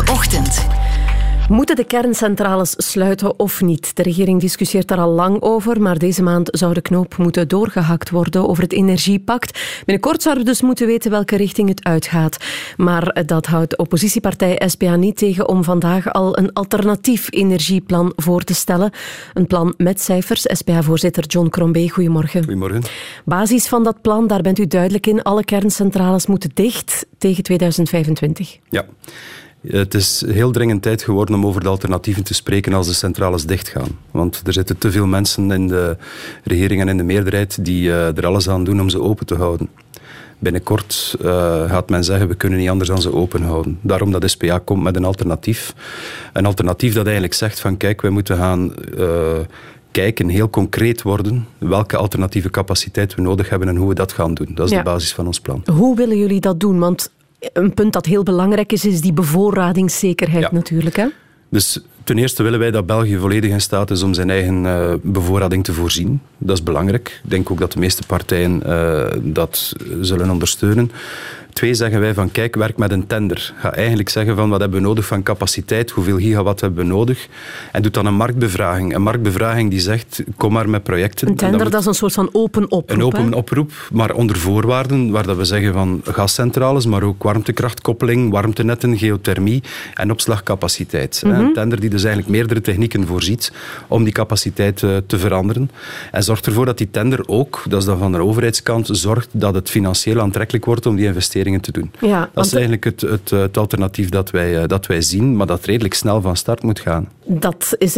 De Ochtend. Moeten de kerncentrales sluiten of niet? De regering discussieert daar al lang over, maar deze maand zou de knoop moeten doorgehakt worden over het energiepact. Binnenkort zouden we dus moeten weten welke richting het uitgaat. Maar dat houdt de oppositiepartij SPA niet tegen om vandaag al een alternatief energieplan voor te stellen. Een plan met cijfers. SPA-voorzitter John Crombie, goedemorgen. Goedemorgen. Basis van dat plan, daar bent u duidelijk in. Alle kerncentrales moeten dicht tegen 2025. Ja. Het is heel dringend tijd geworden om over de alternatieven te spreken als de centrales dichtgaan. Want er zitten te veel mensen in de regering en in de meerderheid die er alles aan doen om ze open te houden. Binnenkort gaat men zeggen, we kunnen niet anders dan ze open houden. Daarom dat SPA komt met een alternatief. Een alternatief dat eigenlijk zegt van kijk, wij moeten gaan kijken, heel concreet worden, welke alternatieve capaciteit we nodig hebben en hoe we dat gaan doen. Dat is de basis van ons plan. Hoe willen jullie dat doen? Want een punt dat heel belangrijk is die bevoorradingszekerheid natuurlijk. Hè? Dus ten eerste willen wij dat België volledig in staat is om zijn eigen bevoorrading te voorzien. Dat is belangrijk. Ik denk ook dat de meeste partijen dat zullen ondersteunen. 2, zeggen wij van kijk, werk met een tender. Ga eigenlijk zeggen van wat hebben we nodig van capaciteit, hoeveel gigawatt hebben we nodig. En doet dan een marktbevraging. Een marktbevraging die zegt, kom maar met projecten. Een tender, dat is een soort van open oproep. Een open oproep, maar onder voorwaarden waar dat we zeggen van gascentrales, maar ook warmtekrachtkoppeling, warmtenetten, geothermie en opslagcapaciteit. Mm-hmm. Een tender die dus eigenlijk meerdere technieken voorziet om die capaciteit te veranderen. En zorgt ervoor dat die tender ook, dat is dan van de overheidskant, zorgt dat het financieel aantrekkelijk wordt om die investeringen te doen. Ja, dat is eigenlijk het alternatief dat wij zien, maar dat redelijk snel van start moet gaan. Dat is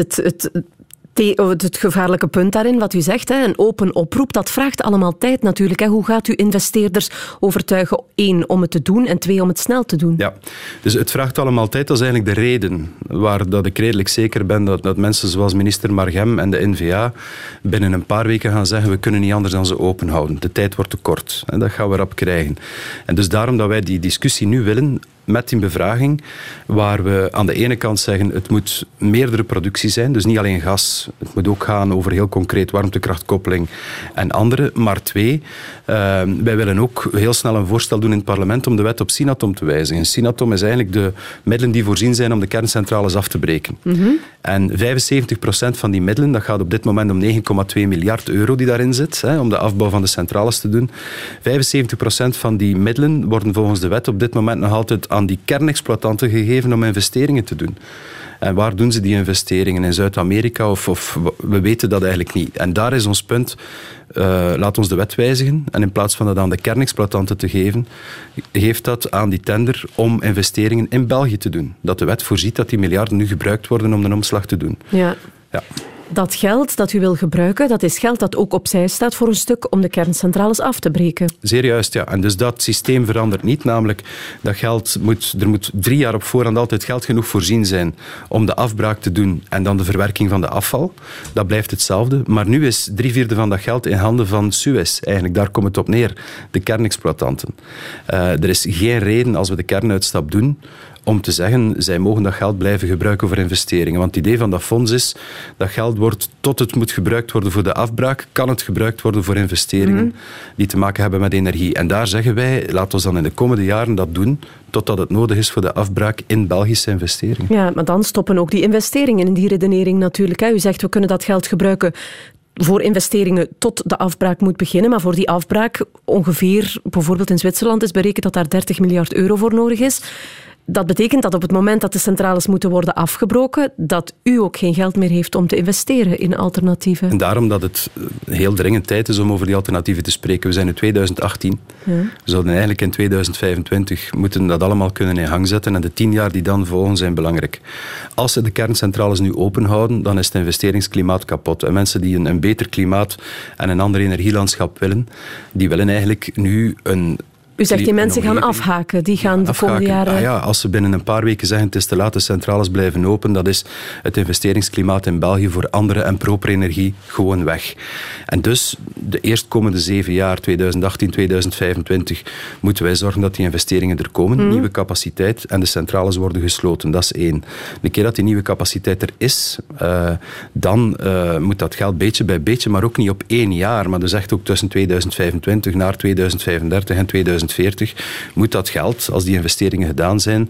het gevaarlijke punt daarin, wat u zegt. Hè? Een open oproep, dat vraagt allemaal tijd natuurlijk. Hè? Hoe gaat u investeerders overtuigen, 1, om het te doen en 2, om het snel te doen? Ja, dus het vraagt allemaal tijd. Dat is eigenlijk de reden waar dat ik redelijk zeker ben dat mensen zoals minister Margem en de N-VA binnen een paar weken gaan zeggen, we kunnen niet anders dan ze open houden. De tijd wordt te kort. En dat gaan we rap krijgen. En dus daarom dat wij die discussie nu willen, met die bevraging, waar we aan de ene kant zeggen, het moet meerdere productie zijn, dus niet alleen gas. Het moet ook gaan over heel concreet warmtekrachtkoppeling en andere. Maar 2, wij willen ook heel snel een voorstel doen in het parlement om de wet op Synatom te wijzigen. Synatom is eigenlijk de middelen die voorzien zijn om de kerncentrales af te breken. Mm-hmm. En 75% van die middelen, dat gaat op dit moment om 9,2 miljard euro die daarin zit, om de afbouw van de centrales te doen. 75% van die middelen worden volgens de wet op dit moment nog altijd aan die kernexploitanten gegeven om investeringen te doen. En waar doen ze die investeringen? In Zuid-Amerika of we weten dat eigenlijk niet. En daar is ons punt. Laat ons de wet wijzigen. En in plaats van dat aan de kernexploitanten te geven, geeft dat aan die tender om investeringen in België te doen. Dat de wet voorziet dat die miljarden nu gebruikt worden om de omslag te doen. Ja. Dat geld dat u wil gebruiken, dat is geld dat ook opzij staat voor een stuk om de kerncentrales af te breken. Zeer juist, ja. En dus dat systeem verandert niet. Namelijk, dat geld er moet 3 jaar op voorhand altijd geld genoeg voorzien zijn om de afbraak te doen en dan de verwerking van de afval. Dat blijft hetzelfde. Maar nu is 3/4 van dat geld in handen van Suez. Eigenlijk, daar komt het op neer. De kernexploitanten. Er is geen reden als we de kernuitstap doen om te zeggen, zij mogen dat geld blijven gebruiken voor investeringen. Want het idee van dat fonds is, dat geld wordt, tot het moet gebruikt worden voor de afbraak, kan het gebruikt worden voor investeringen die te maken hebben met energie. En daar zeggen wij, laten we dan in de komende jaren dat doen, totdat het nodig is voor de afbraak in Belgische investeringen. Ja, maar dan stoppen ook die investeringen in die redenering natuurlijk. Hè. U zegt, we kunnen dat geld gebruiken voor investeringen tot de afbraak moet beginnen, maar voor die afbraak ongeveer, bijvoorbeeld in Zwitserland is berekend dat daar 30 miljard euro voor nodig is. Dat betekent dat op het moment dat de centrales moeten worden afgebroken, dat u ook geen geld meer heeft om te investeren in alternatieven. En daarom dat het heel dringend tijd is om over die alternatieven te spreken. We zijn in 2018. Ja. We zouden eigenlijk in 2025 moeten dat allemaal kunnen in gang zetten en de 10 jaar die dan volgen zijn belangrijk. Als ze de kerncentrales nu open houden, dan is het investeringsklimaat kapot. En mensen die een beter klimaat en een ander energielandschap willen, die willen eigenlijk nu een U zegt die mensen gaan afhaken, die gaan de komende jaren... Als ze binnen een paar weken zeggen het is te laat, de centrales blijven open, dat is het investeringsklimaat in België voor andere en propere energie gewoon weg. En dus de eerstkomende 7 jaar, 2018, 2025, moeten wij zorgen dat die investeringen er komen, nieuwe capaciteit, en de centrales worden gesloten. Dat is 1. De keer dat die nieuwe capaciteit er is, dan moet dat geld beetje bij beetje, maar ook niet op 1 jaar, maar dus echt ook tussen 2025 naar 2035 en 2040, moet dat geld, als die investeringen gedaan zijn,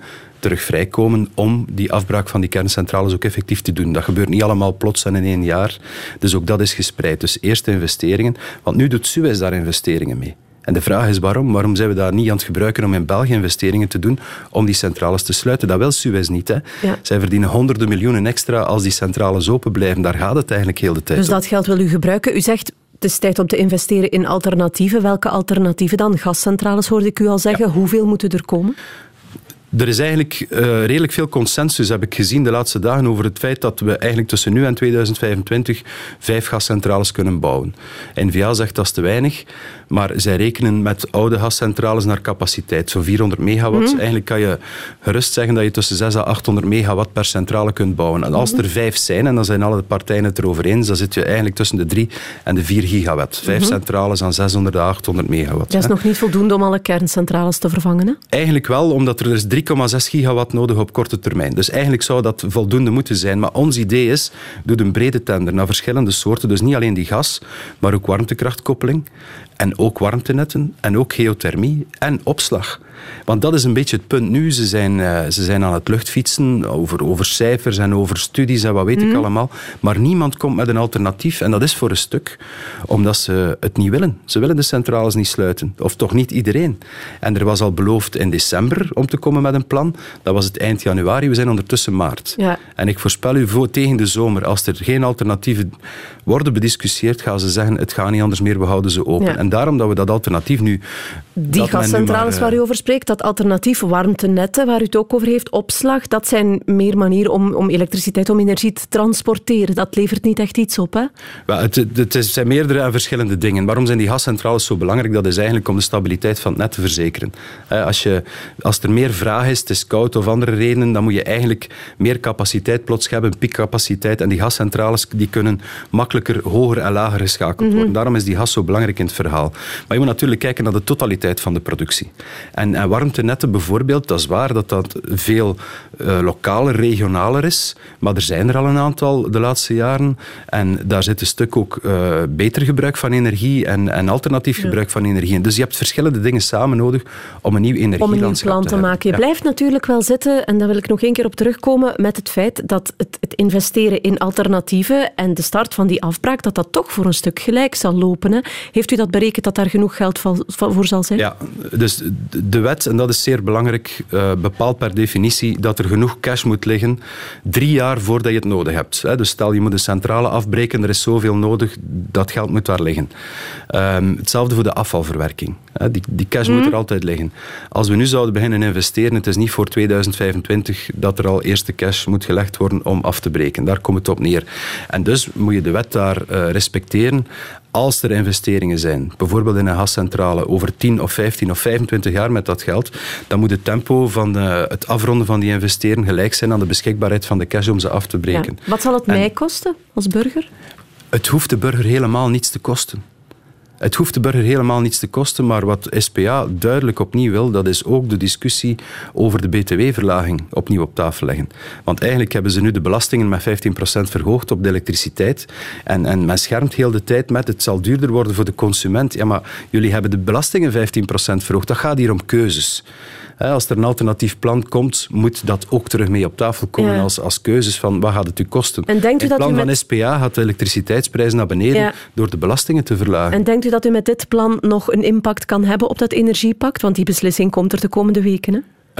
terug vrijkomen om die afbraak van die kerncentrales ook effectief te doen. Dat gebeurt niet allemaal plots en in 1 jaar. Dus ook dat is gespreid. Dus eerst investeringen. Want nu doet Suez daar investeringen mee. En de vraag is waarom? Waarom zijn we daar niet aan het gebruiken om in België investeringen te doen om die centrales te sluiten? Dat wil Suez niet. Hè? Ja. Zij verdienen honderden miljoenen extra als die centrales open blijven. Daar gaat het eigenlijk heel de tijd Dus dat geld wil u gebruiken. U zegt, het is tijd om te investeren in alternatieven. Welke alternatieven dan? Gascentrales hoorde ik u al zeggen. Ja. Hoeveel moeten er komen? Er is eigenlijk redelijk veel consensus, heb ik gezien de laatste dagen, over het feit dat we eigenlijk tussen nu en 2025 5 gascentrales kunnen bouwen. N-VA zegt dat is te weinig, maar zij rekenen met oude gascentrales naar capaciteit, zo'n 400 megawatt. Eigenlijk kan je gerust zeggen dat je tussen 600 à 800 megawatt per centrale kunt bouwen. En als er 5 zijn, en dan zijn alle partijen het erover eens, dan zit je eigenlijk tussen de 3 en de 4 gigawatt. 5 centrales aan 600 à 800 megawatt. Dat is nog niet voldoende om alle kerncentrales te vervangen, hè? Eigenlijk wel, omdat er is 3,6 gigawatt nodig op korte termijn. Dus eigenlijk zou dat voldoende moeten zijn. Maar ons idee is, doe een brede tender naar verschillende soorten. Dus niet alleen die gas, maar ook warmtekrachtkoppeling. En ook warmtenetten. En ook geothermie. En opslag. Want dat is een beetje het punt nu. Ze zijn aan het luchtfietsen over cijfers en over studies en wat weet ik allemaal. Maar niemand komt met een alternatief. En dat is voor een stuk omdat ze het niet willen. Ze willen de centrales niet sluiten. Of toch niet iedereen. En er was al beloofd in december om te komen met een plan. Dat was het eind januari. We zijn ondertussen maart. Ja. En ik voorspel u tegen de zomer, als er geen alternatieven worden bediscussieerd, gaan ze zeggen, het gaat niet anders meer, we houden ze open. Ja. En daarom dat we dat alternatief nu... Die gascentrales waar u over spreekt, dat alternatief warmtenetten, waar u het ook over heeft, opslag, dat zijn meer manieren om elektriciteit, om energie te transporteren. Dat levert niet echt iets op, hè? Wel, het zijn meerdere en verschillende dingen. Waarom zijn die gascentrales zo belangrijk? Dat is eigenlijk om de stabiliteit van het net te verzekeren. Als er meer vraag is, het is koud of andere redenen, dan moet je eigenlijk meer capaciteit plots hebben, piekcapaciteit. En die gascentrales die kunnen makkelijker hoger en lager geschakeld worden. Daarom is die gas zo belangrijk in het verhaal. Maar je moet natuurlijk kijken naar de totaliteit van de productie. En warmtenetten bijvoorbeeld, dat is waar dat veel lokaler, regionaler is, maar er zijn er al een aantal de laatste jaren en daar zit een stuk ook beter gebruik van energie en alternatief gebruik van energie. Dus je hebt verschillende dingen samen nodig om een nieuw energielandschap plan te maken. Je blijft natuurlijk wel zitten, en daar wil ik nog 1 keer op terugkomen, met het feit dat het investeren in alternatieven en de start van die afbraak, dat toch voor een stuk gelijk zal lopen. Hè? Heeft u dat berekend dat daar genoeg geld voor zal zijn? Ja, dus de wet, en dat is zeer belangrijk, bepaalt per definitie dat er genoeg cash moet liggen 3 jaar voordat je het nodig hebt. Dus stel, je moet een centrale afbreken, er is zoveel nodig, dat geld moet daar liggen. Hetzelfde voor de afvalverwerking. Die cash moet er altijd liggen. Als we nu zouden beginnen investeren, het is niet voor 2025 dat er al eerste cash moet gelegd worden om af te breken. Daar komt het op neer. En dus moet je de wet daar respecteren. Als er investeringen zijn, bijvoorbeeld in een gascentrale, over 10 of 15 of 25 jaar met dat geld, dan moet het tempo van het afronden van die investeringen gelijk zijn aan de beschikbaarheid van de cash om ze af te breken. Ja. Wat zal het mij kosten als burger? Het hoeft de burger helemaal niets te kosten. Het hoeft de burger helemaal niets te kosten, maar wat SPA duidelijk opnieuw wil, dat is ook de discussie over de btw-verlaging opnieuw op tafel leggen. Want eigenlijk hebben ze nu de belastingen met 15% verhoogd op de elektriciteit. En men schermt heel de tijd met het zal duurder worden voor de consument. Ja, maar jullie hebben de belastingen 15% verhoogd. Dat gaat hier om keuzes. Als er een alternatief plan komt, moet dat ook terug mee op tafel komen als keuzes van wat gaat het u kosten. En denkt u het plan van SPA gaat de elektriciteitsprijs naar beneden door de belastingen te verlagen. En denkt u dat u met dit plan nog een impact kan hebben op dat energiepact? Want die beslissing komt er de komende weken, hè?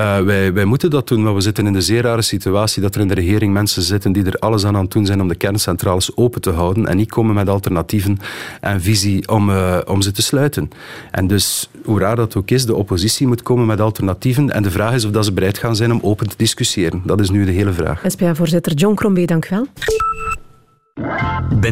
Wij moeten dat doen, maar we zitten in de zeer rare situatie dat er in de regering mensen zitten die er alles aan het doen zijn om de kerncentrales open te houden en niet komen met alternatieven en visie om ze te sluiten. En dus, hoe raar dat ook is, de oppositie moet komen met alternatieven en de vraag is of dat ze bereid gaan zijn om open te discussiëren. Dat is nu de hele vraag. SPA-voorzitter John Crombie, dank u wel.